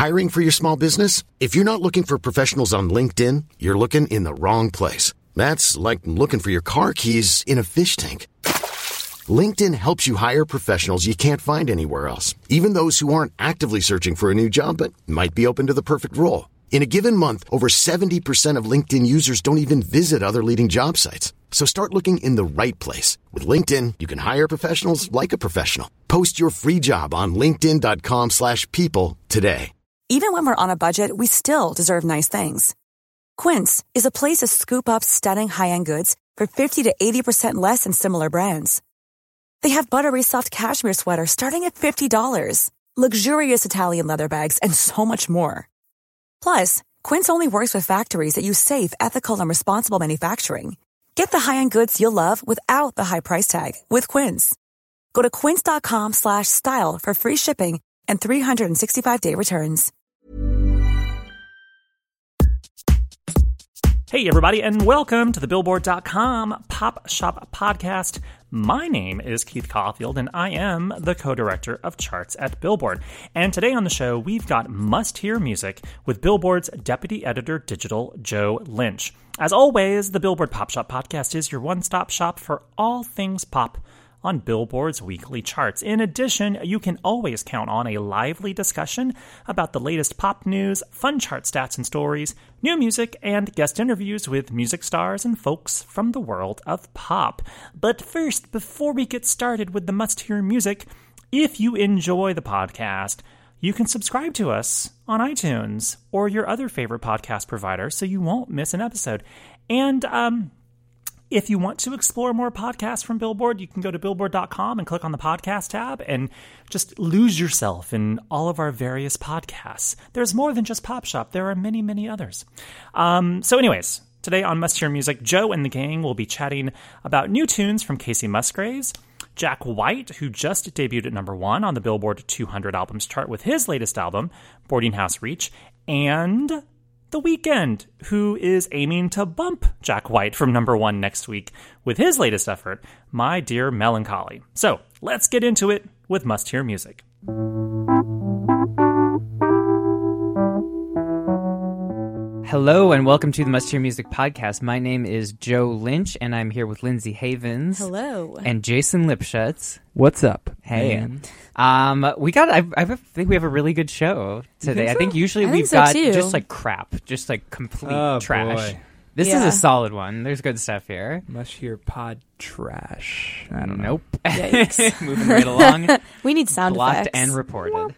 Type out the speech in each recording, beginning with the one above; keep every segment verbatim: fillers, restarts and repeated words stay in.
Hiring for your small business? If you're not looking for professionals on LinkedIn, you're looking in the wrong place. That's like looking for your car keys in a fish tank. LinkedIn helps you hire professionals you can't find anywhere else, even those who aren't actively searching for a new job but might be open to the perfect role. In a given month, over seventy percent of LinkedIn users don't even visit other leading job sites. So start looking in the right place. With LinkedIn, you can hire professionals like a professional. Post your free job on linkedin.com slash people today. Even when we're on a budget, we still deserve nice things. Quince is a place to scoop up stunning high-end goods for fifty to eighty percent less than similar brands. They have buttery soft cashmere sweaters starting at fifty dollars, luxurious Italian leather bags, and so much more. Plus, Quince only works with factories that use safe, ethical, and responsible manufacturing. Get the high-end goods you'll love without the high price tag with Quince. Go to quince.com slash style for free shipping and three sixty-five day returns. Hey, everybody, and welcome to the Billboard dot com Pop Shop Podcast. My name is Keith Caulfield, and I am the co-director of charts at Billboard. And today on the show, we've got must-hear music with Billboard's Deputy Editor Digital, Joe Lynch. As always, the Billboard Pop Shop Podcast is your one-stop shop for all things pop on Billboard's weekly charts. In addition, you can always count on a lively discussion about the latest pop news, fun chart stats and stories, new music, and guest interviews with music stars and folks from the world of pop. But first, before we get started with the must-hear music, if you enjoy the podcast, you can subscribe to us on iTunes or your other favorite podcast provider so you won't miss an episode. And, um... if you want to explore more podcasts from Billboard, you can go to billboard dot com and click on the podcast tab and just lose yourself in all of our various podcasts. There's more than just Pop Shop. There are many, many others. Um, so anyways, today on Must Hear Music, Joe and the gang will be chatting about new tunes from Kacey Musgraves, Jack White, who just debuted at number one on the Billboard two hundred albums chart with his latest album, Boarding House Reach, and The Weeknd, who is aiming to bump Jack White from number one next week with his latest effort, My Dear Melancholy. So let's get into it with Must Hear Music. Hello and welcome to the Must Hear Music Podcast. My name is Joe Lynch and I'm here with Lindsay Havens. Hello. And Jason Lipschutz. What's up? Hey. Man. Um, we got, I, I think we have a really good show today. think so? I think usually I we've think so got too. just like crap, just like complete Oh, trash. boy. This Yeah. is a solid one. There's good stuff here. Must hear pod trash. I don't know. Nope. Yikes. Moving right along. We need sound Blocked effects. and reported.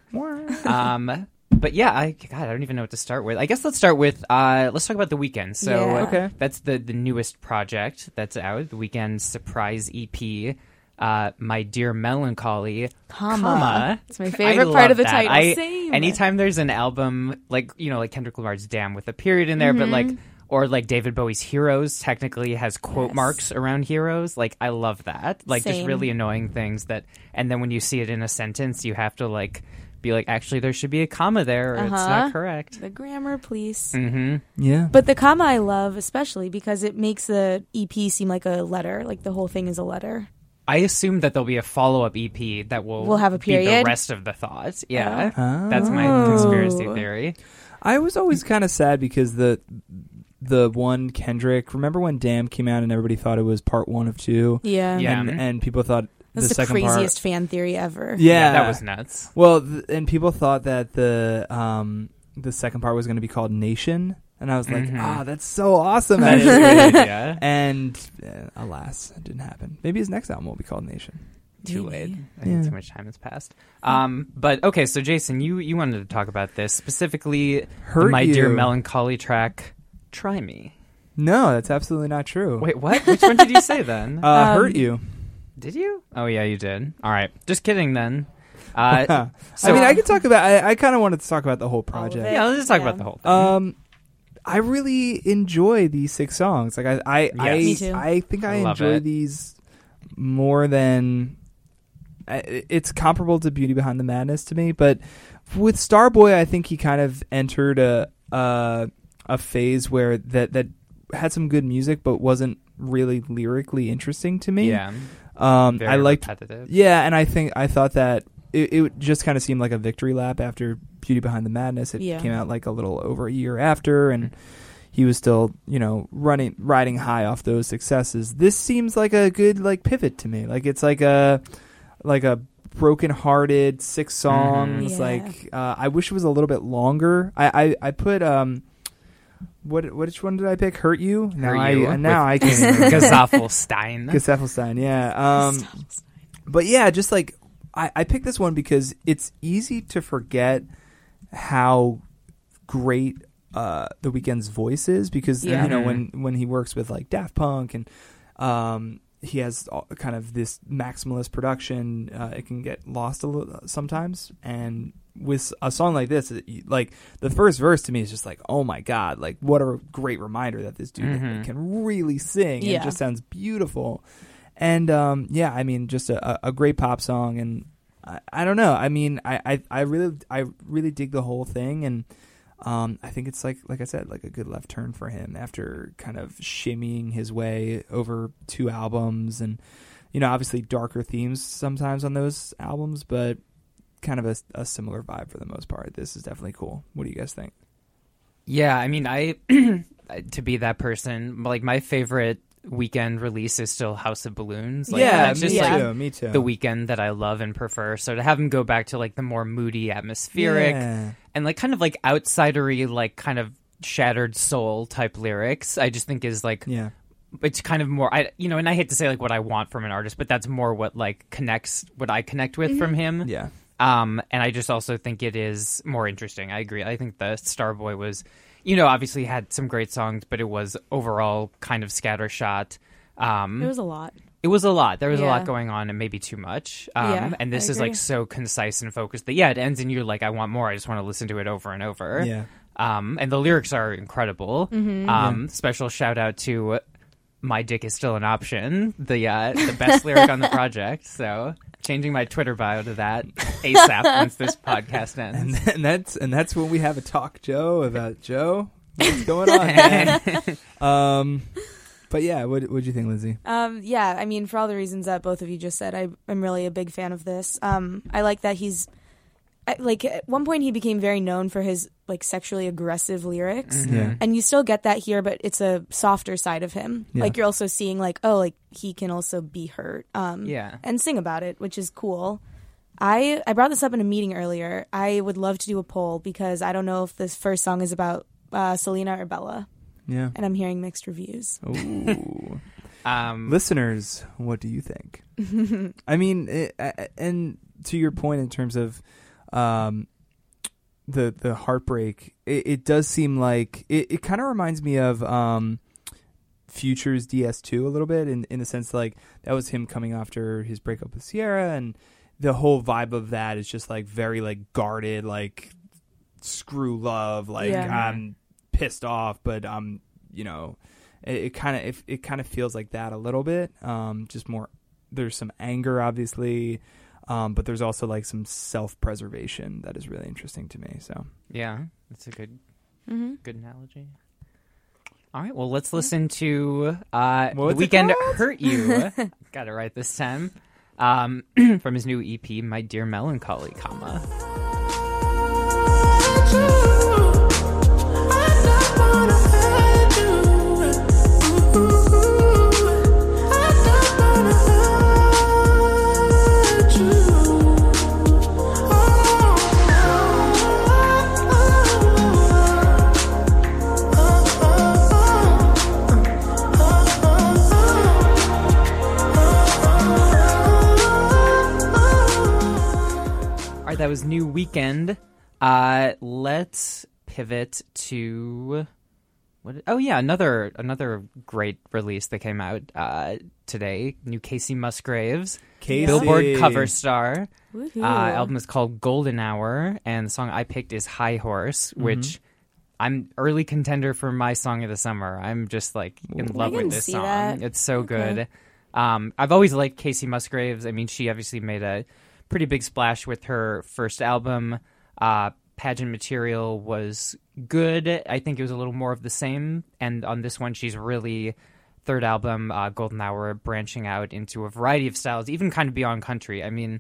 um, but yeah, I God, I don't even know what to start with. I guess let's start with uh, let's talk about The Weeknd. So Yeah. uh, Okay. that's the the newest project that's out. The Weeknd's surprise E P. Uh, My Dear Melancholy, Comma. comma. It's my favorite I part of love the that. title. I, Same. Anytime there's an album like you know like Kendrick Lamar's Damn with a period in there, but like or like David Bowie's Heroes technically has quote Yes. marks around heroes. Like I love that. Like just Same. really annoying things that, and then when you see it in a sentence, you have to like be like, actually, there should be a comma there, or it's Uh-huh. not correct. The grammar, please. Mm-hmm. Yeah. But the comma I love especially because it makes the E P seem like a letter. Like the whole thing is a letter. I assume that there'll be a follow-up E P that will Will have a be period? the rest of the thoughts. Yeah, Oh. that's my conspiracy theory. I was always kind of sad because the the one Kendrick. Remember when Damn came out and everybody thought it was part one of two? Yeah. Yeah. And, and people thought That's the the, second craziest part. fan theory ever. Yeah, that was nuts. Well, th- and people thought that the um the second part was going to be called Nation, and I was like, Mhm. ah, that's so awesome. That is a good idea. And uh, alas, it didn't happen. Maybe his next album will be called Nation. Too Maybe. late. I think Yeah. too much time has passed. Um, but okay, so Jason, you you wanted to talk about this specifically. the Hurt My Dear You. Melancholy track, "Try Me." No, that's absolutely not true. Wait, what? Which one did you say then? uh, Um, Hurt You. Did you? Oh yeah, you did. All right, just kidding then. Uh, I mean, I could talk about. I, I kind of wanted to talk about the whole project. it. yeah, let's just talk Yeah. about the whole thing. Um, I really enjoy these six songs. Like I, I, I, Me too. I think I, I love enjoy it. these more than. I- It's comparable to Beauty Behind the Madness to me, but with Starboy, I think he kind of entered a a, a phase where that that had some good music, but wasn't really lyrically interesting to me. yeah, Um, very I liked. repetitive. Yeah, and I think I thought that it, it just kind of seemed like a victory lap after Beauty Behind the Madness. It Yeah. came out like a little over a year after, and he was still, you know, running, riding high off those successes. This seems like a good like pivot to me. Like it's like a, like a broken-hearted six songs. Yeah. Like uh, I wish it was a little bit longer. I I, I put um, what which one did I pick? Hurt You. Now Hurt I You now I can Gesaffelstein. Gesaffelstein. Yeah. Um, but yeah, just like I, I picked this one because it's easy to forget how great uh, The Weeknd's voice is, because Yeah. you know when when he works with like Daft Punk and um, he has all, kind of this maximalist production, uh, it can get lost a little sometimes. And with a song like this, it, like the first verse to me is just like, oh my god, like what a great reminder that this dude Mm-hmm. can really sing. Yeah. And it just sounds beautiful. And um, yeah, I mean, just a, a great pop song, and I, I don't know. I mean, I, I, I really, I really dig the whole thing, and um, I think it's like, like I said, like a good left turn for him after kind of shimmying his way over two albums, and you know, obviously darker themes sometimes on those albums, but kind of a, a similar vibe for the most part. This is definitely cool. What do you guys think? Yeah, I mean, I to be that person, like my favorite Weeknd release is still House of Balloons. Like, yeah, that's me just too. like me too. the Weeknd that I love and prefer. So to have him go back to like the more moody, atmospheric, Yeah. and like kind of like outsidery, like kind of shattered soul type lyrics, I just think is like Yeah. it's kind of more, I you know, and I hate to say like what I want from an artist, but that's more what like connects, what I connect with from him. Yeah. Um, and I just also think it is more interesting. I agree. I think the Starboy was, you know, obviously had some great songs, but it was overall kind of scattershot. Um, It was a lot. it was a lot. There was a lot Yeah. going on and maybe too much. Um, Yeah, and this I is like agree. so concise and focused that, yeah, it ends and you're like, I want more. I just want to listen to it over and over. Yeah. Um, and the lyrics are incredible. Mm-hmm. Um, special shout out to My Dick Is Still an Option, the uh, the best lyric on the project. So changing my Twitter bio to that ASAP once this podcast ends. And, and that's and that's when we have a talk, Joe, about Joe. What's going on, man? um, but yeah, what what do you think, Lindsay? Um, yeah, I mean, for all the reasons that both of you just said, I, I'm really a big fan of this. Um, I like that he's, I, like, at one point he became very known for his, like, sexually aggressive lyrics. Yeah. And you still get that here, but it's a softer side of him. Yeah. Like, you're also seeing, like, oh, like, he can also be hurt. Um, Yeah. And sing about it, which is cool. I, I brought this up in a meeting earlier. I would love to do a poll because I don't know if this first song is about uh, Selena or Bella. Yeah. And I'm hearing mixed reviews. Ooh. Um, Listeners, what do you think? I mean, it, uh, and to your point in terms of um, the the heartbreak, it, it does seem like it, it kind of reminds me of um, Future's D S two a little bit, in in the sense like that was him coming after his breakup with Sierra, and the whole vibe of that is just like very like guarded, like screw love, like Yeah. I'm pissed off, but I'm, you know, it kind of it, it kind of feels like that a little bit. Um, just more, there's some anger, obviously, um, but there's also like some self-preservation that is really interesting to me. So yeah, that's a good Mm-hmm. good analogy. All right, well, let's listen to uh, The What's it Weeknd called? Hurt You. Got it right this time. Um, from his new E P, My Dear Melancholy, comma. All right, that was New Weekend. Uh, let's pivot to what? Oh yeah, another another great release that came out uh, today. New Casey Musgraves, Casey. Billboard cover star. Woohoo. Uh, album is called Golden Hour, and the song I picked is High Horse, which I'm early contender for my song of the summer. I'm just like in I love can with this see song. that. It's so Okay. good. Um, I've always liked Casey Musgraves. I mean, she obviously made a pretty big splash with her first album. Uh, Pageant Material was good. I think it was a little more of the same. And on this one, she's really, third album, uh, Golden Hour, branching out into a variety of styles, even kind of beyond country. I mean,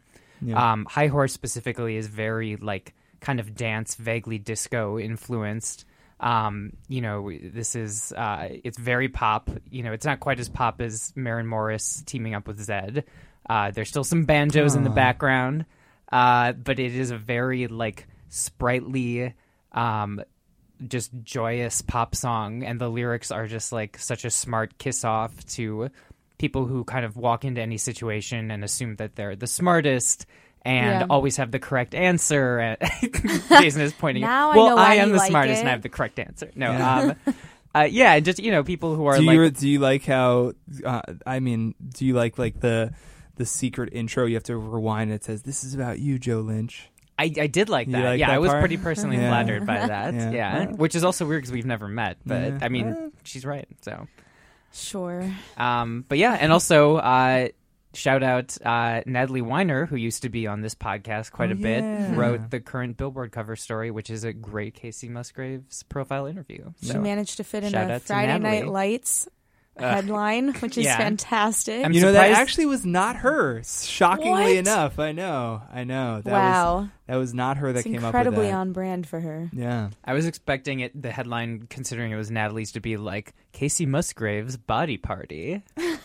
Yeah. Um, High Horse specifically is very like kind of dance, vaguely disco influenced. Um, you know, this is uh, it's very pop. You know, it's not quite as pop as Maren Morris teaming up with Zedd. Uh, there's still some banjos in the background, uh, but it is a very like sprightly, um, just joyous pop song, and the lyrics are just like such a smart kiss off to people who kind of walk into any situation and assume that they're the smartest and Yeah. always have the correct answer. Jason is pointing. Now I well, know why I am you the like smartest it." and I have the correct answer. No, Yeah. um, uh, yeah, just you know, people who are do like, you do you like how? Uh, I mean, do you like like the the secret intro? You have to rewind. And it says, "This is about you, Joe Lynch." I, I did like You that. like yeah, that I was part? pretty personally Yeah. flattered by that. Yeah. Yeah, Well. which is also weird because we've never met. But Yeah. I mean, Well. she's right. So, Sure. um, but yeah, and also uh, shout out uh, Natalie Weiner, who used to be on this podcast quite Oh, a bit, yeah. wrote the current Billboard cover story, which is a great Casey Musgraves profile interview. She So, managed to fit in shout a out to Friday Natalie. Night Lights Uh, headline, which is yeah. fantastic. I'm You know, that surprised- actually was not her. Shockingly What? enough, I know, I know. That wow. was that was not her that It's came incredibly up with that. on brand for her. Yeah. I was expecting it, the headline, considering it was Natalie's, to be like Casey Musgraves' body party.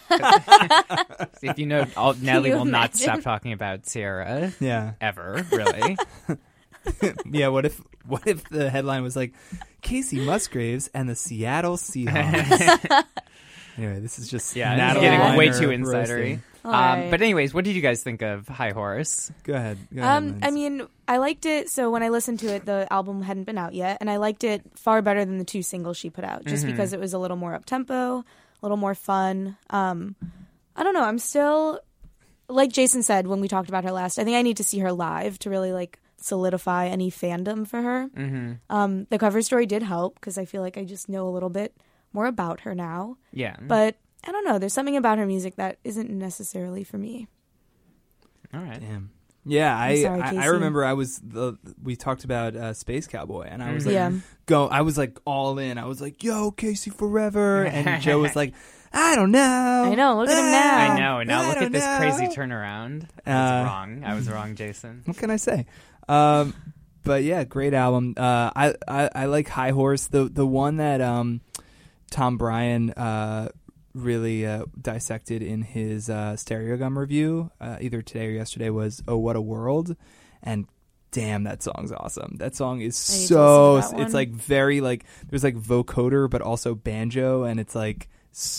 If you know, all, Natalie you will not imagine? stop talking about Sierra Yeah. ever, really. Yeah, what if what if the headline was like Casey Musgraves and the Seattle Seahawks? Anyway, this is just Yeah, this is Natalie getting Weiner way too roasting. insidery. All Um, right. but anyways, what did you guys think of High Horse? Go ahead. Go ahead, Um, Linz. I mean, I liked it. So when I listened to it, the album hadn't been out yet, and I liked it far better than the two singles she put out, just Mhm. because it was a little more up tempo, a little more fun. Um, I don't know. I'm still, like Jason said when we talked about her last. I think I need to see her live to really like solidify any fandom for her. Mm-hmm. Um, the cover story did help because I feel like I just know a little bit more about her now. Yeah. But I don't know. There's something about her music that isn't necessarily for me. All right. Damn. Yeah, I, sorry, I I Casey. remember I was the we talked about uh, Space Cowboy, and I was like, Yeah. go. I was like all in. I was like, "Yo, Casey forever," and Joe was like, "I don't know." I know, look at him Ah, now. I know. Now I look don't at this know." crazy turnaround. I was Uh, wrong. I was wrong, Jason. What can I say? Um, but yeah, great album. Uh, I, I I like High Horse. The the one that um, Tom Bryan uh, really uh, dissected in his uh, Stereo Gum review, uh, either today or yesterday, was "Oh What a World," and damn, that song's awesome. That song is I need to so. listen to that It's one. like very like there's like vocoder, but also banjo, and it's like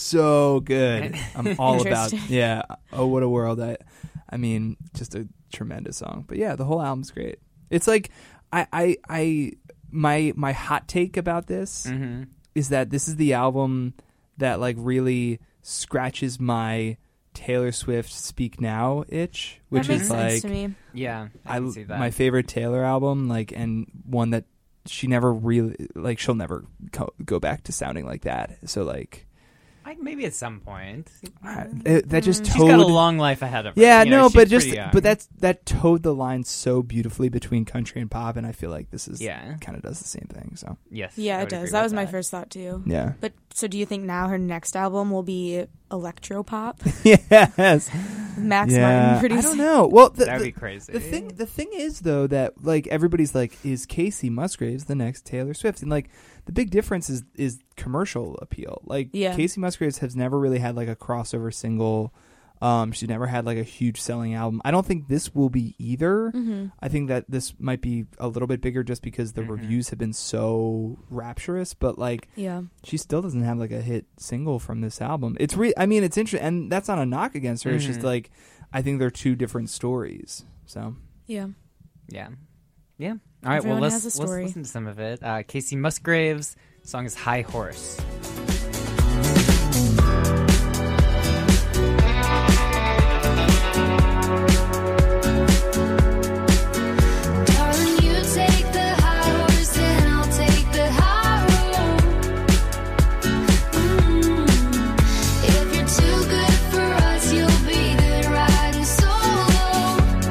so good. I'm all about Interesting. yeah. Oh What a World. I I mean, just a tremendous song. But yeah, the whole album's great. It's like I I, I my my hot take about this Mm-hmm. is that this is the album that like really scratches my Taylor Swift Speak Now itch, which that makes is sense like to me. Yeah, I, I can see that. my favorite Taylor album, like, and one that she never really like. She'll never co- go back to sounding like that. So like, I, maybe at some point. I, it, that just She's towed. got a long life ahead of her. yeah, You know, no, she's but just pretty young. but that's that towed the line so beautifully between country and pop, and I feel like this is Yeah. kind of does the same thing. So Yes. Yeah, I it would agree does. That with was my first thought too. yeah, But so, do you think now her next album will be electro pop? yes, Max yeah. Martin I producing. don't know. Well, the, That'd the- be crazy. The thing, the thing is though that like everybody's like, is Casey Musgraves the next Taylor Swift? And like the big difference is is commercial appeal. Like Yeah. Casey Musgraves has never really had like a crossover single. Um, she's never had like a huge selling album. I don't think this will be either. Mm-hmm. I think that this might be a little bit bigger just because the Mhm. reviews have been so rapturous. But like Yeah. she still doesn't have like a hit single from this album. It's re- I mean, it's interesting, and that's not a knock against her. It's just Mhm. like I think they're two different stories. So. Yeah. Yeah. Yeah. All right. Everyone well, has let's, a let's story. listen to some of it. Uh, Casey Musgraves' song is High Horse. Darling, you take the high horse and I'll take the high road. Mm. If you're too good for us, you'll be good riding solo.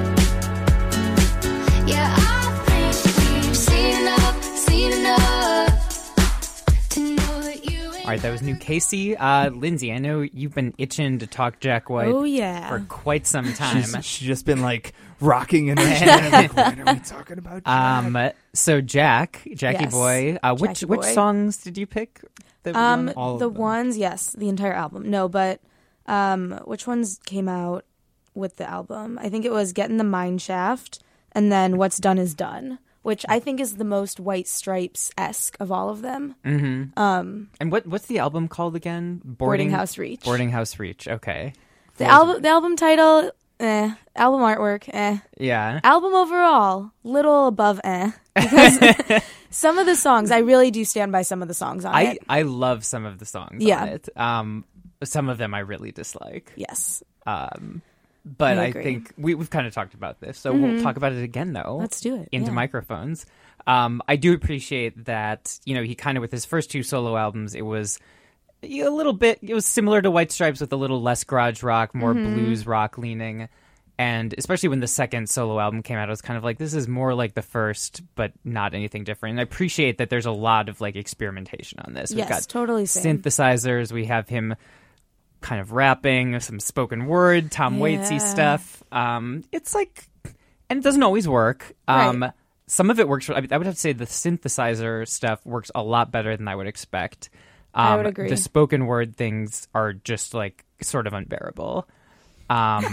Yeah, I think we've seen enough, seen enough to know that you right, that was new Casey. Uh, Lindsay, I know you've been itching to talk Jack White Oh, yeah. for quite some time. She's, she's just been like rocking in her chair. Like, when are we talking about Jack? Um, so Jack, Jackie Yes. Boy, uh, which Jackie which Boy. songs did you pick? that we Um, won? all of the them. ones, yes, the entire album. No, but um, which ones came out with the album? I think it was Get in the Mine Shaft, and then What's Done Is Done, which I think is the most White Stripes-esque of all of them. Mm-hmm. Um, And what what's the album called again? Boarding House Reach. Boarding House Reach. Okay. The album, the album title, eh. Album artwork, eh. Yeah. Album overall, little above eh. Because some of the songs, I really do stand by some of the songs on I it. I love some of the songs Yeah. on it. Um, some of them I really dislike. Yes. Um, but I I, agree. think we we've kind of talked about this, so Mhm. we'll talk about it again though. Let's do it. Into yeah. microphones. Um, I do appreciate that, you know, he kind of, with his first two solo albums, it was a little bit, it was similar to White Stripes with a little less garage rock, more Mm-hmm. blues rock leaning. And especially when the second solo album came out, I was kind of like, this is more like the first, but not anything different. And I appreciate that there's a lot of like experimentation on this. We've Yes, got totally same. synthesizers, we have him kind of rapping, some spoken word, Tom Waitsy Yeah. stuff. Um, it's like, and it doesn't always work. Um, Right. Some of it works. I I would have to say the synthesizer stuff works a lot better than I would expect. Um, I would agree. The spoken word things are just like sort of unbearable. Um,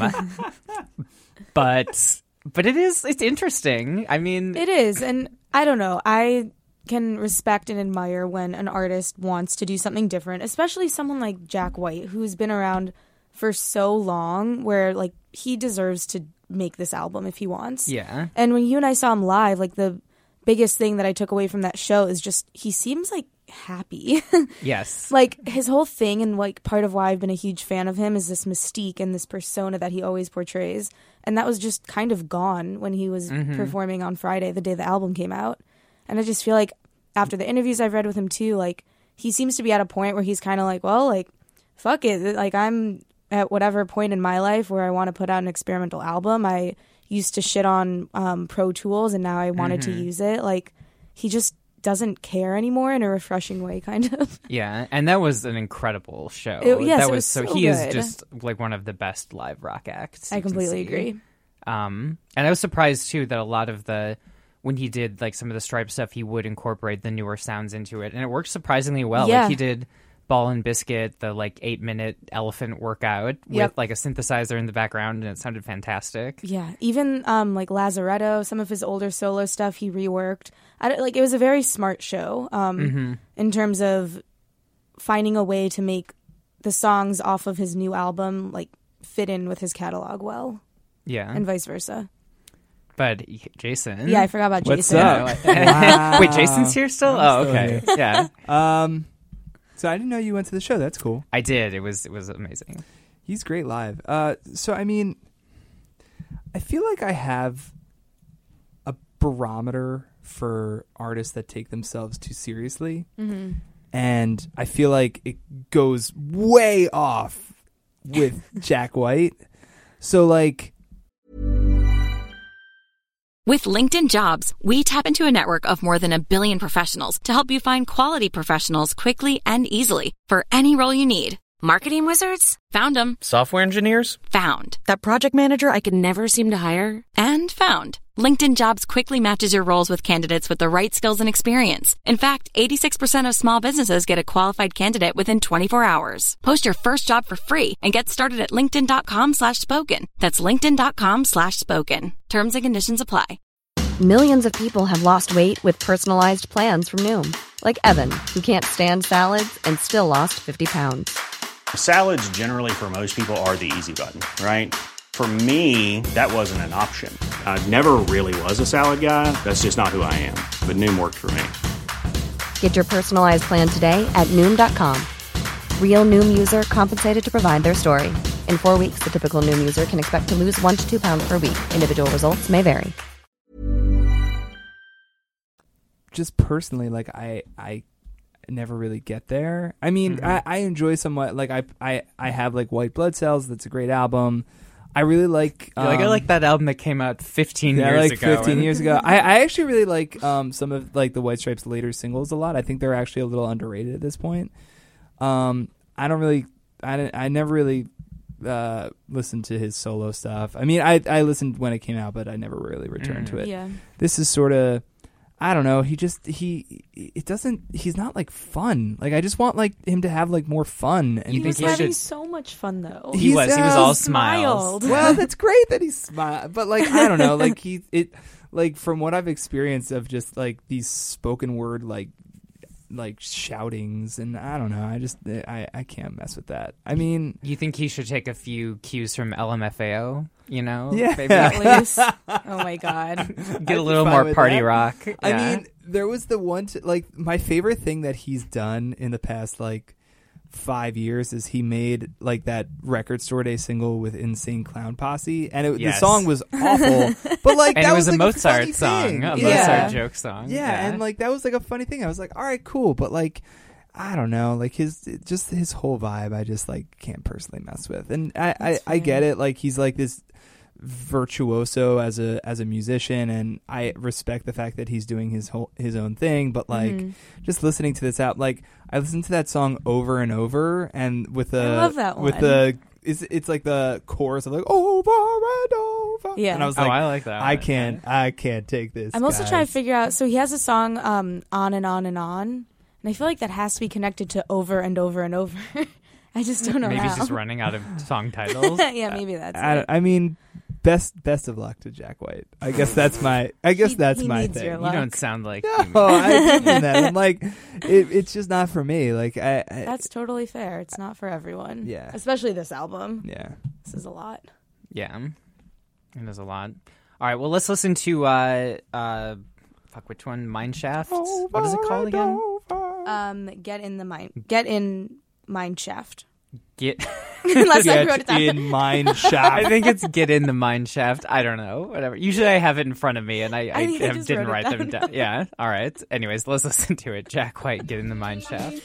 but but it is it's interesting. I mean, It is, and I don't know. I can respect and admire when an artist wants to do something different, especially someone like Jack White, who's been around for so long, where like he deserves to make this album if he wants. yeah, And when you and I saw him live, like the biggest thing that I took away from that show is just he seems like happy. yes, Like his whole thing, and like part of why I've been a huge fan of him is this mystique and this persona that he always portrays. And that was just kind of gone when he was Mm-hmm. performing on Friday, the day the album came out. And I just feel like after the interviews I've read with him too, like he seems to be at a point where he's kind of like, well, like fuck it, like I'm at whatever point in my life where I want to put out an experimental album. I used to shit on um, Pro Tools, and now I wanted Mm-hmm. to use it. Like he just doesn't care anymore in a refreshing way, kind of. yeah. And that was an incredible show. It- yes, that it was was so. so He good. is just like one of the best live rock acts. I you can completely see. agree. Um, and I was surprised too that a lot of the when he did like some of the Stripe stuff, he would incorporate the newer sounds into it, and it worked surprisingly well. Yeah. Like he did Ball and Biscuit, the like eight minute elephant workout Yep. with like a synthesizer in the background, and it sounded fantastic. Yeah, even um, like Lazaretto, some of his older solo stuff he reworked. I don't, like it was a very smart show um, Mm-hmm. in terms of finding a way to make the songs off of his new album like fit in with his catalog well, Yeah, and vice versa. but Jason, Yeah, I forgot about What's Jason. up? Wow. Wait, Jason's here still? I'm oh, still okay. Yeah, Um, so I didn't know you went to the show. That's cool. I did. It was it was amazing. He's great live. Uh, so I mean, I feel like I have a barometer for artists that take themselves too seriously, Mm-hmm. and I feel like it goes way off with Jack White. So like, With LinkedIn Jobs, we tap into a network of more than a billion professionals to help you find quality professionals quickly and easily for any role you need. Marketing wizards? Found them. Software engineers? Found. That project manager I could never seem to hire? And found. LinkedIn Jobs quickly matches your roles with candidates with the right skills and experience. In fact, eighty-six percent of small businesses get a qualified candidate within twenty-four hours. Post your first job for free and get started at linkedin.com slash spoken. That's linkedin.com slash spoken. Terms and conditions apply. Millions of people have lost weight with personalized plans from Noom. Like Evan, who can't stand salads and still lost fifty pounds. Salads generally for most people are the easy button, right? For me, that wasn't an option. I never really was a salad guy. That's just not who I am. But Noom worked for me. Get your personalized plan today at Noom dot com. Real Noom user compensated to provide their story. In four weeks, the typical Noom user can expect to lose one to two pounds per week. Individual results may vary. just personally, like I, I never really get there. I mean, Mm-hmm. I, I enjoy somewhat. Like I, I, I have like White Blood Cells. That's a great album. I really like. Yeah, like I um, like that album that came out fifteen Yeah, years like ago. fifteen and- years ago. I, I actually really like um, some of like the White Stripes' later singles a lot. I think they're actually a little underrated at this point. Um, I don't really, I didn't, I never really uh, listened to his solo stuff. I mean, I I listened when it came out, but I never really returned Mm. to it. Yeah. This is sort of, I don't know. He just he it doesn't. He's not like fun. Like I just want like him to have like more fun. And He think was he having should- so much fun though. He He's, was. He was uh, all smiled. smiles. well, that's great that he's smart, but like I don't know, like he it like from what I've experienced of just like these spoken word like like shoutings, and I don't know, I just I I can't mess with that. I mean, You think he should take a few cues from L M F A O? You know, Yeah. maybe At least. Oh my god. get a I'd little be fine more with party that. rock. I Yeah. mean, there was the one t- like my favorite thing that he's done in the past like five years is he made like that Record Store Day single with Insane Clown Posse, and it, Yes. the song was awful, but like and that it was, a like, Mozart funny song, thing. a yeah. Mozart joke song. Yeah, and like that was like a funny thing. I was like, all right, cool, but like I don't know, like his just his whole vibe, I just like can't personally mess with. And I I, That's I get fair. it, like he's like this virtuoso as a as a musician, and I respect the fact that he's doing his whole his own thing. But like Mhm. just listening to this out, like I listened to that song over and over, and with the I love that with one. the it's it's like the chorus of like over and over. Yeah. and I was oh, like, I like that. I one. can't I can't take this. I'm also guys. trying to figure out. So he has a song, um, "On and On and On," and I feel like that has to be connected to "Over and Over and Over." I just don't know Maybe how. he's just running out of song titles. yeah, maybe that's I, it. I mean, best best of luck to Jack White. I guess that's my. I guess He- that's he my needs thing. your You luck. don't sound like you. No, I didn't mean that. I'm like, it, it's just not for me. Like, I. I That's totally fair. It's not for everyone. Yeah. Especially this album. yeah. This is a lot. Yeah, it is a lot. All right, well, let's listen to uh, uh, fuck, which one? Mineshaft. What is it called again? Um, get in the mind. Get in Mind Shaft. Get. Unless I Get wrote it down. in mine I shop. think it's get in the mine shaft. I don't know. Whatever. Usually I have it in front of me and I, I, I think I have- just didn't wrote it write them down. down. Yeah. All right. Anyways, let's listen to it. Jack White, get in the mine shaft.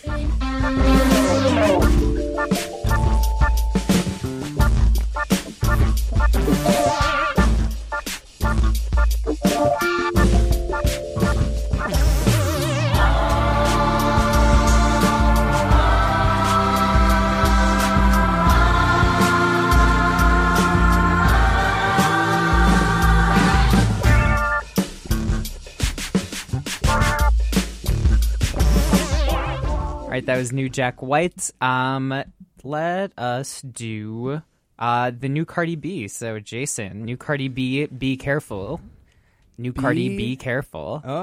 All right, that was new Jack White. Um, let us do uh, the new Cardi B. So, Jason, new Cardi B, be careful. New Cardi Be- B, careful. Oh.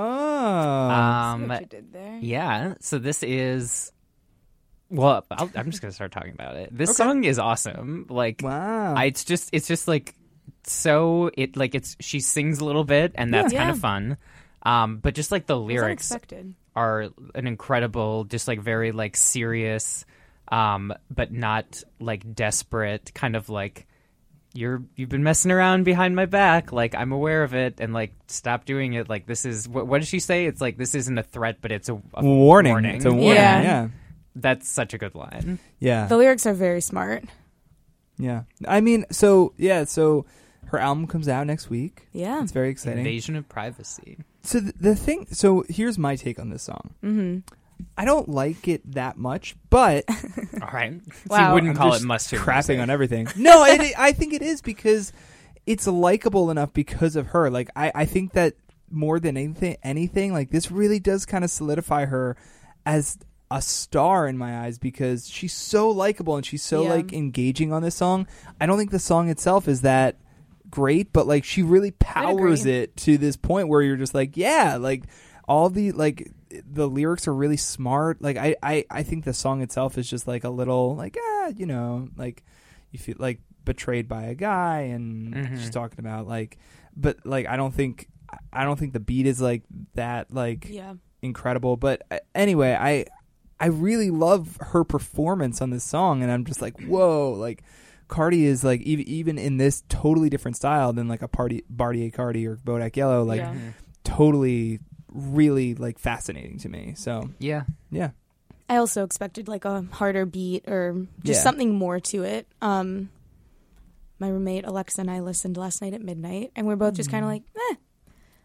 Um, See what you did there. yeah, so this is. Well, I'll, I'm just gonna start talking about it. This Okay. song is awesome. Like, wow. I, it's just, it's just like so. It like it's she sings a little bit, and that's Yeah. kind of fun. Um, but just like the It was lyrics unexpected. are an incredible, just like very like serious, um, but not like desperate. Kind of like you're you've been messing around behind my back. Like I'm aware of it, and like stop doing it. Like this is what, what did she say? It's like this isn't a threat, but it's a, a warning. warning. It's a warning. Yeah. Yeah. That's such a good line. Yeah. The lyrics are very smart. Yeah. I mean, so yeah, so her album comes out next week. Yeah. It's very exciting. Invasion of privacy. So th- the thing, so here's my take on this song. Mm-hmm. I don't like it that much, but All right. So Wow. you wouldn't I'm call just it must hear crapping music. on everything. No, it, I think it is because it's likable enough because of her. Like I, I think that more than anything, anything like this really does kind of solidify her as a star in my eyes because she's so likable and she's so Yeah. like engaging on this song. I don't think the song itself is that great, but like she really powers agree. it to this point where you're just like, yeah, like all the like the lyrics are really smart. Like I, I, I think the song itself is just like a little like ah, you know, like you feel like betrayed by a guy and Mhm. she's talking about like, but like I don't think I don't think the beat is like that like Yeah. incredible. But uh, anyway, I I really love her performance on this song, and I'm just like, whoa, like Cardi is like even even in this totally different style than like a party Bartier Cardi or Bodak Yellow, like Yeah. totally really like fascinating to me. So Yeah. yeah, I also expected like a harder beat or just Yeah. something more to it. Um, my roommate Alexa and I listened last night at midnight, and we're both just kind of like, eh.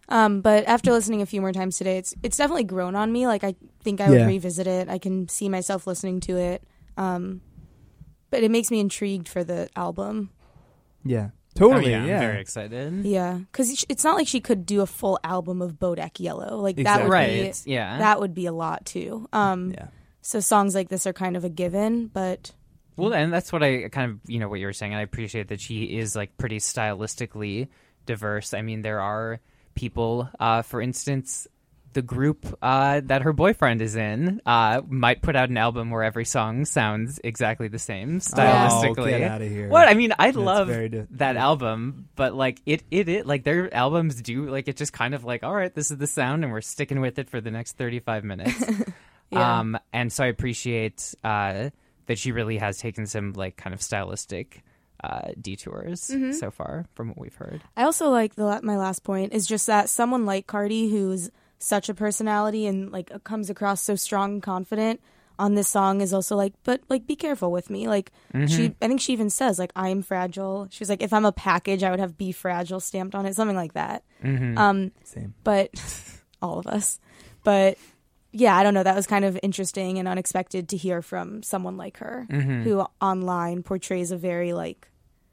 Um, but after listening a few more times today, it's it's definitely grown on me. Like, I think I would Yeah. revisit it. I can see myself listening to it. Um, but it makes me intrigued for the album. Yeah, totally. Oh, yeah, yeah. I'm very excited. Yeah, because it's not like she could do a full album of Bodak Yellow. Like that Exactly. would Right, be yeah. that would be a lot too. Um, Yeah. So songs like this are kind of a given, but Well, and that's what I kind of, you know, what you were saying. And I appreciate that she is like pretty stylistically diverse. I mean, there are people, uh, for instance, the group uh, that her boyfriend is in uh, might put out an album where every song sounds exactly the same stylistically. Oh, get outta here. What? I mean, I That's love very di- that album, but like it, it, it, like their albums do, like it just kind of like, all right, this is the sound, and we're sticking with it for the next thirty-five minutes. Yeah. Um, and so I appreciate uh, that she really has taken some like kind of stylistic uh, detours so far from what we've heard. I also like the la- my last point is just that someone like Cardi, who's such a personality and like comes across so strong and confident on this song, is also like, but like be careful with me. Like she, I think she even says like I am fragile. She was like, if I'm a package, I would have be fragile stamped on it, something like that. Um, Same. but all of us. But yeah, I don't know. That was kind of interesting and unexpected to hear from someone like her, who online portrays a very like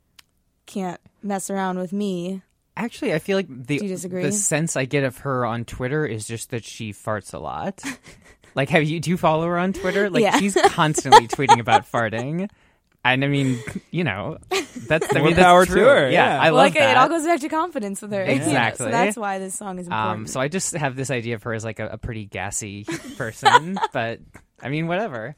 can't mess around with me. Actually, I feel like the Do you disagree? the sense I get of her on Twitter is just that she farts a lot. Like, have you do you follow her on Twitter? Like, Yeah. she's constantly tweeting about farting. And I mean, you know, that's I More mean, that's power to true. her, Yeah, yeah. I Well, love like, that. it all goes back to confidence with her. you know, Exactly. So that's why this song is important. Um, so I just have this idea of her as like a, a pretty gassy person, but I mean, whatever.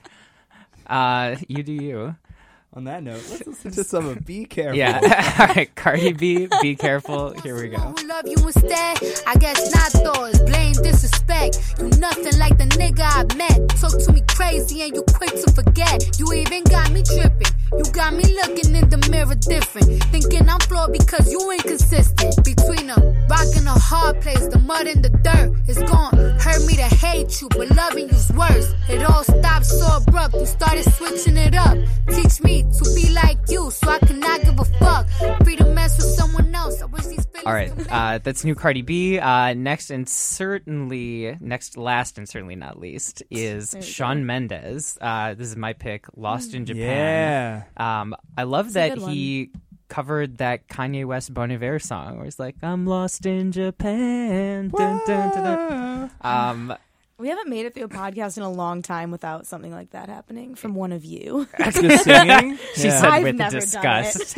Uh, you do you. On that note, let's listen to some of Be Careful. Yeah. All right, Cardi B, be careful. Here we go. Who love you instead? I guess not thoughts. Blame, disrespect. You nothing like the nigga I met. Talk to me crazy and you quick to forget. You even got me tripping. You got me looking in the mirror different. Thinking I'm flawed because you inconsistent. Between a rock and a hard place, the mud and the dirt is gone. Hurt me to hate you, but loving you's worse. It all stopped so abrupt. You started switching it up. Teach me to be like you, so I cannot give a fuck. Free to mess with someone else. I wish these feelings All right, could make uh, that's new Cardi B. Uh, next and certainly, next, last and certainly not least is There we Shawn Mendes. Uh, this is my pick, Lost in Japan. Yeah. Um, I love a that good he covered that Kanye West Bon Iver song where he's like, I'm lost in Japan. Dun, dun, dun, dun. Um, we haven't made it through a podcast in a long time without something like that happening from one of you. Just singing. she yeah. said I've with never done disgust.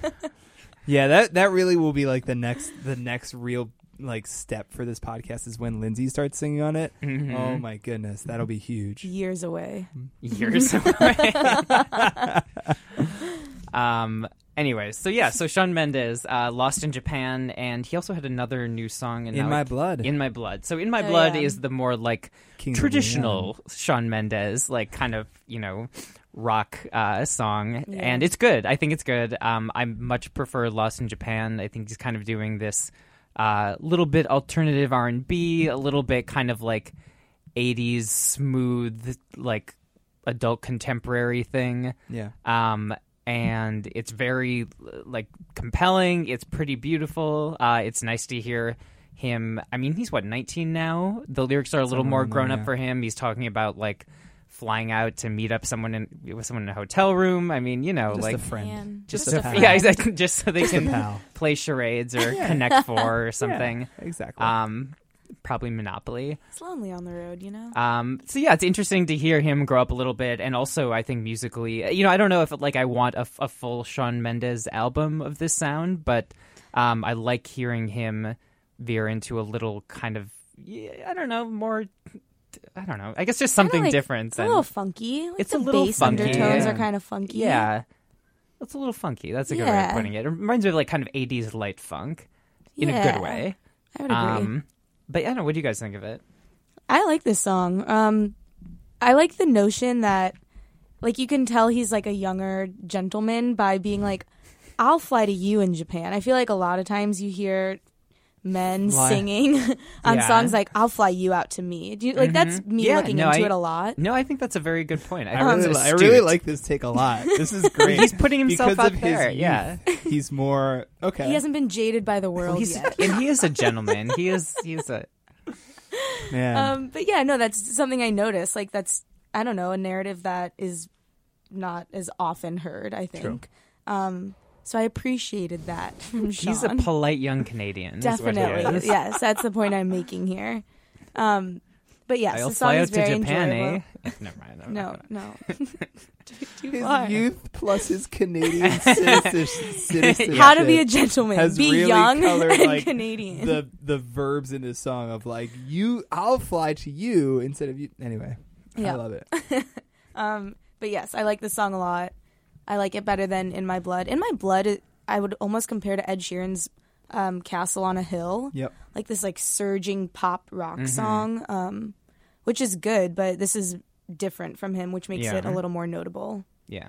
Yeah, that that really will be like the next the next real like step for this podcast is when Lindsay starts singing on it. Mhm. Oh my goodness, that'll be huge. Years away. Years away. um. Anyways, so yeah, so Shawn Mendes, uh, Lost in Japan, and he also had another new song. And In now My it- Blood. In My Blood. So In My Oh, Blood yeah. is the more like King of traditional Shawn Mendes, like kind of, you know, rock uh, song. Yeah. And it's good. I think it's good. Um, I much prefer Lost in Japan. I think he's kind of doing this uh, little bit alternative R and B, a little bit kind of like eighties smooth, like adult contemporary thing. Yeah. Um, and it's very like compelling. It's pretty beautiful. Uh, it's nice to hear him. I mean, he's what, nineteen now? The lyrics are a little Somewhere more in there, grown up yeah. for him. He's talking about like flying out to meet up someone in with someone in a hotel room. I mean, you know, Just like a friend. Man. Just, Just a a pal. friend. yeah, exactly. Just so they Just a can pal. play charades or Connect Four or something. Yeah, exactly. Um, probably Monopoly. It's lonely on the road, you know? Um, so yeah, it's interesting to hear him grow up a little bit, and also I think musically, you know, I don't know if like I want a, a full Shawn Mendes album of this sound, but um, I like hearing him veer into a little kind of, yeah, I don't know, more, I don't know, I guess just something Kinda like- different. It's than, a little funky. Like It's the a little bass funky, undertones yeah. are kind of funky. yeah, it's a little funky. That's a good way of Yeah. putting it. It reminds me of like kind of eighties light funk in a Yeah. good way. I would agree. Um, but I don't know, what do you guys think of it? I like this song. Um, I like the notion that, like, you can tell he's like a younger gentleman by being like, "I'll fly to you in Japan." I feel like a lot of times you hear men Why? singing on Yeah. songs like "I'll Fly You Out to Me." Do you like that's me Yeah, looking no, into I- it a lot? No, I think that's a very good point. I, I think really, it's I really astute. like this take a lot. This is great. He's putting himself because out of there, His yeah. youth, he's more okay. He hasn't been jaded by the world He's, yet. and he is a gentleman. He is. He is a. Man. Um, but yeah, no, that's something I noticed. Like that's I don't know a narrative that is not as often heard. I think. Um, so I appreciated that from Sean. He's a polite young Canadian. is what he Definitely, is. yes, that's the point I'm making here. Um, but yes, I'll the song fly is out to very Japan, enjoyable. eh? Never mind. I'm No, not no, too, too his far. youth plus his Canadian citizen- citizenship. How to be a gentleman, has be really young colored, and like, Canadian. The the verbs in this song of like you, I'll fly to you instead of you. Anyway, Yeah. I love it. um, but yes, I like the song a lot. I like it better than In My Blood. In My Blood, it, I would almost compare to Ed Sheeran's um, Castle on a Hill. Yep. Like this like surging pop rock Mm-hmm. song, um, which is good, but this is different from him, which makes Yeah. it a little more notable. Yeah.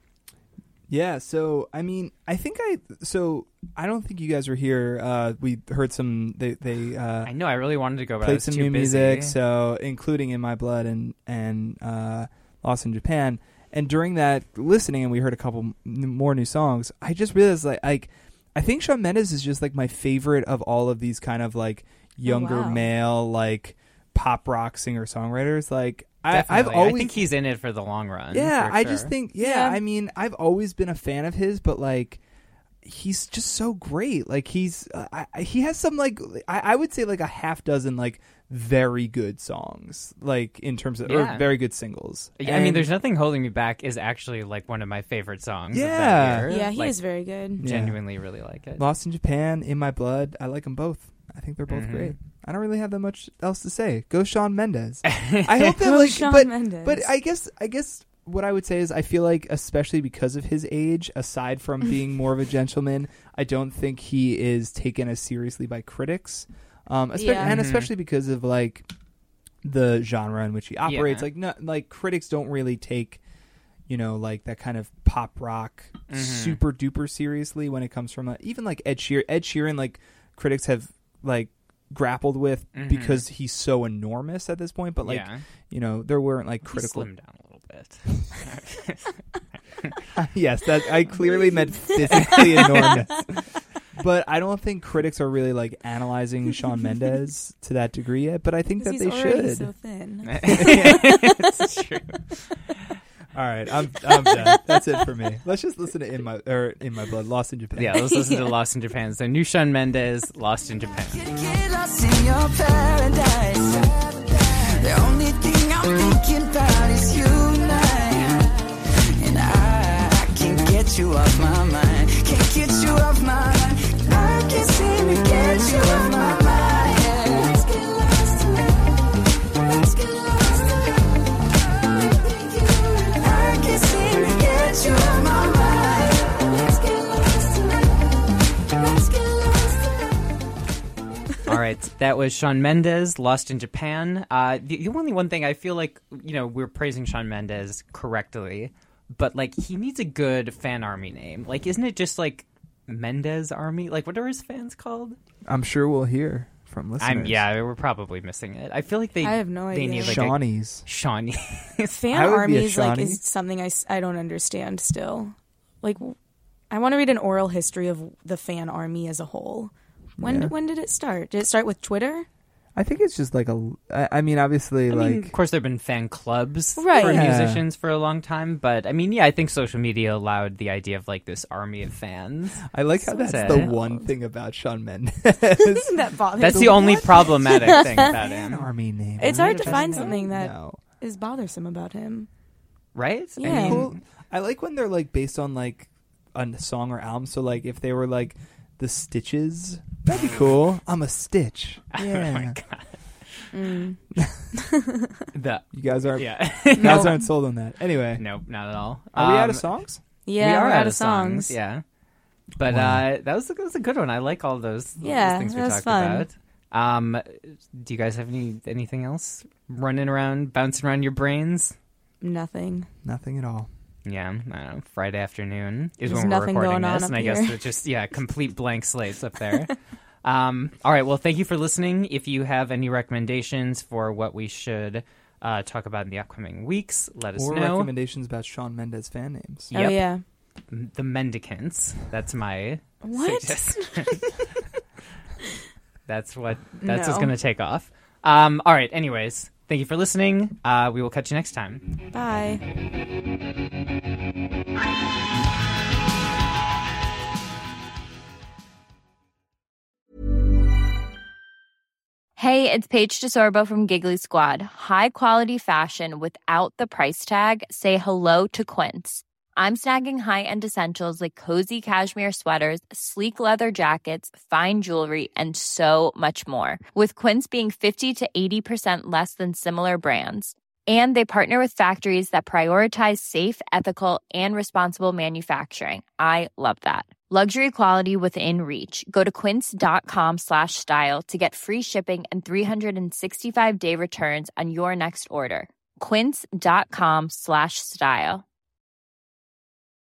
Yeah, so I mean, I think I so I don't think you guys were here. Uh, we heard some they they uh, I know. I really wanted to go, but I played was some too new busy. music, so including In My Blood and and uh, Lost in Japan. And during that listening, and we heard a couple m- more new songs. I just realized like like I think Shawn Mendes is just like my favorite of all of these kind of like younger wow. male like pop rock singer songwriters. Like I, I've Definitely. always I think he's in it for the long run. yeah, for I sure. just think yeah, Yeah. I mean, I've always been a fan of his, but like he's just so great. Like he's uh, I, I- he has some like I, I would say like a half dozen like very good songs, like in terms of Yeah. or very good singles. Yeah, I mean, And- There's Nothing Holding Me Back is actually like one of my favorite songs. Yeah. of that year. Yeah, he Like, is very good. Yeah. Genuinely, really like it. Lost in Japan, In My Blood. I like them both. I think they're both Mhm. great. I don't really have that much else to say. Go Shawn Mendes. I hope that Go like, Shawn but Mendes. but I guess I guess what I would say is I feel like especially because of his age, aside from being more of a gentleman, I don't think he is taken as seriously by critics. Um, espe- Yeah. and Mhm. especially because of like the genre in which he operates. Yeah. Like no, like critics don't really take you know like that kind of pop rock Mhm. super duper seriously when it comes from uh, even like Ed Sheeran. Ed Sheeran, like critics have like grappled with Mhm. because he's so enormous at this point. But like yeah. you know, there weren't like He critical. slimmed down a little bit. Yes, that I clearly meant physically enormous. But I don't think critics are really like analyzing Shawn Mendes to that degree yet. But I think that He's they already should. so thin. It's true. All right, I'm I'm done. That's it for me. Let's just listen to In My or In My Blood, Lost in Japan. Yeah, let's listen to Lost in Japan. So, new Shawn Mendes, Lost in Japan. Get lost in your paradise. The only thing I'm thinking about is you and I. And I, I can't get you off my mind. Can't get you off my mind. I can't seem to get you off my mind. Let's get lost tonight. Let's get lost tonight. I can't seem to get you off my mind. Let's get lost tonight. Let's get lost tonight. All right, that was Shawn Mendes, Lost in Japan. Uh, the, the only one thing I feel like, you know, we're praising Shawn Mendes correctly, but like he needs a good fan army name. Like, isn't it just like Mendes Army? Like, what are his fans called? I'm sure we'll hear from listeners. I'm yeah, we're probably missing it. I feel like they. I have no They idea. need like Shawnees. a Shawnee. Fan I would be a armies like Shawnee. is something I, s- I don't understand still. Like w- I want to read an oral history of the fan army as a whole. When Yeah. when did it start? Did it start with Twitter? I think it's just like a. I, I mean, obviously, I like mean, of course, there have been fan clubs Right. for Yeah. musicians for a long time, but I mean, yeah, I think social media allowed the idea of like this army of fans. I like how So that's sad. the one thing about Shawn Mendes. that bothers That's me. the only problematic thing about Fan him, army name. It's I hard to don't find know. something that No. is bothersome about him. right? I Yeah. mean, Cool. I like when they're like based on like a song or album. So like if they were like the Stitches, that'd be cool. I'm a Stitch. Oh my Yeah. god, Mm. the You guys aren't. yeah, You guys aren't sold on that. Anyway, nope, not at all. are we out Um, of songs? Yeah, we are we're out of songs. songs. Yeah, but Wow. uh, that was that was a good one. I like all those, those Yeah, things we that was talked fun. about. Um, do you guys have any anything else running around, bouncing around your brains? Nothing. Nothing at all. Yeah, I don't know. Friday afternoon is There's when we're nothing recording going on this, up and I guess here. it's just yeah, complete blank slates up there. Um, all right. Well, thank you for listening. If you have any recommendations for what we should uh, talk about in the upcoming weeks, let us or know. Or recommendations about Shawn Mendes fan names. Yep. Oh, yeah. The Mendicants. That's my What? suggestion. That's what that's No. what's going to take off. Um, all right. Anyways, thank you for listening. Uh, we will catch you next time. Bye. Hey, it's Paige DeSorbo from Giggly Squad. High quality fashion without the price tag. Say hello to Quince. I'm snagging high-end essentials like cozy cashmere sweaters, sleek leather jackets, fine jewelry, and so much more. With Quince being fifty to eighty percent less than similar brands. And they partner with factories that prioritize safe, ethical, and responsible manufacturing. I love that. Luxury quality within reach. Go to quince.com slash style to get free shipping and three sixty-five day returns on your next order. Quince.com slash style.